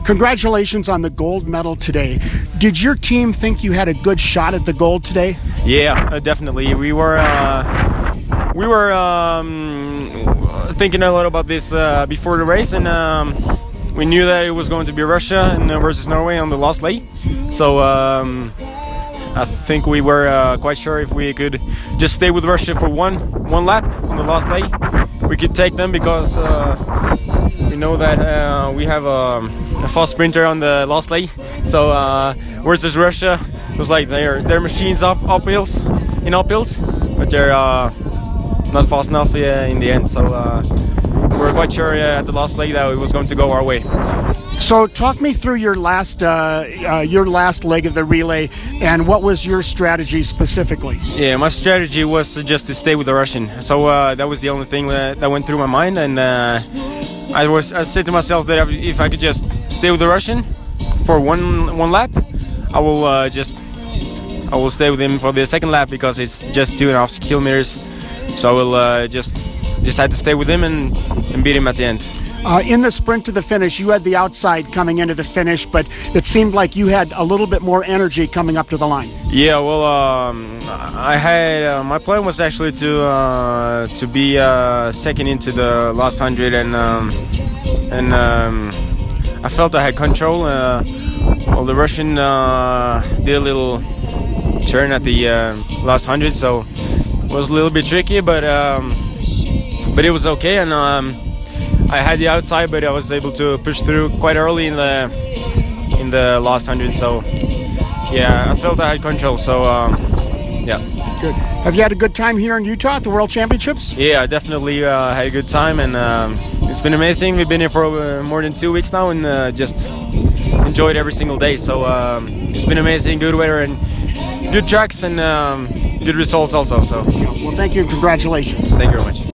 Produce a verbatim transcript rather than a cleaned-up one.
Congratulations on the gold medal today. Did your team think you had a good shot at the gold today? Yeah, uh, definitely. We were uh, we were um, thinking a lot about this uh, before the race, and um, we knew that it was going to be Russia and uh, versus Norway on the last leg. So um, I think we were uh, quite sure if we could just stay with Russia for one one lap on the last leg, we could take them because uh, we know that uh, we have a, a fast sprinter on the last leg. So uh, versus Russia, it was like their their machines up uphills in uphills, but they're uh, not fast enough uh, in the end. So uh, we were quite sure uh, at the last leg that it was going to go our way. So talk me through your last uh, uh, your last leg of the relay, and what was your strategy specifically? Yeah, my strategy was just to stay with the Russian. So uh, that was the only thing that, that went through my mind, and uh, I was I said to myself that if I could just stay with the Russian for one one lap, I will uh, just I will stay with him for the second lap because it's just two and a half kilometers. So I will uh, just just had to stay with him and, and beat him at the end. Uh, in the sprint to the finish, you had the outside coming into the finish, but it seemed like you had a little bit more energy coming up to the line. Yeah, well, um, I had uh, my plan was actually to uh, to be uh, second into the last hundred, and um, and um, I felt I had control. Uh, well, the Russian uh, did a little turn at the uh, last hundred, so it was a little bit tricky, but um, but it was okay, and. Um, I had the outside, but I was able to push through quite early in the in the last hundred. So, yeah, I felt I had control. So, um, yeah. Good. Have you had a good time here in Utah at the World Championships? Yeah, I definitely uh, had a good time, and um, it's been amazing. We've been here for uh, more than two weeks now, and uh, just enjoyed every single day. So um, it's been amazing, good weather and good tracks, and um, good results also. So, well, thank you and congratulations. Thank you very much.